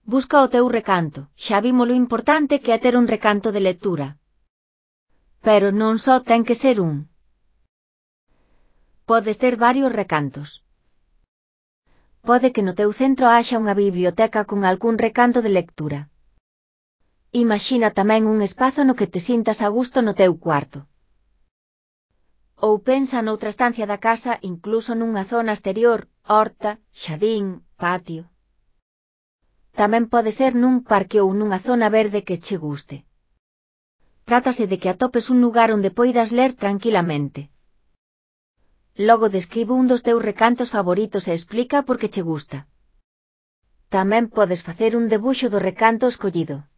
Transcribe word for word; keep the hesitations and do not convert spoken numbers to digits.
Busca o teu recanto, xa vimos lo importante que é ter un recanto de lectura. Pero non só ten que ser un. Podes ter varios recantos. Pode que no teu centro haxa unha biblioteca con algún recanto de lectura. Imaxina tamén un espazo no que te sintas a gusto no teu cuarto. Ou pensa noutra estancia da casa, incluso nunha zona exterior, horta, xardín, patio. Tamén pode ser nun parque ou nunha zona verde que che guste. Trátase de que atopes un lugar onde poidas ler tranquilamente. Logo describe un dos teus recantos favoritos e explica por que che gusta. Tamén podes facer un debuxo do recanto escollido.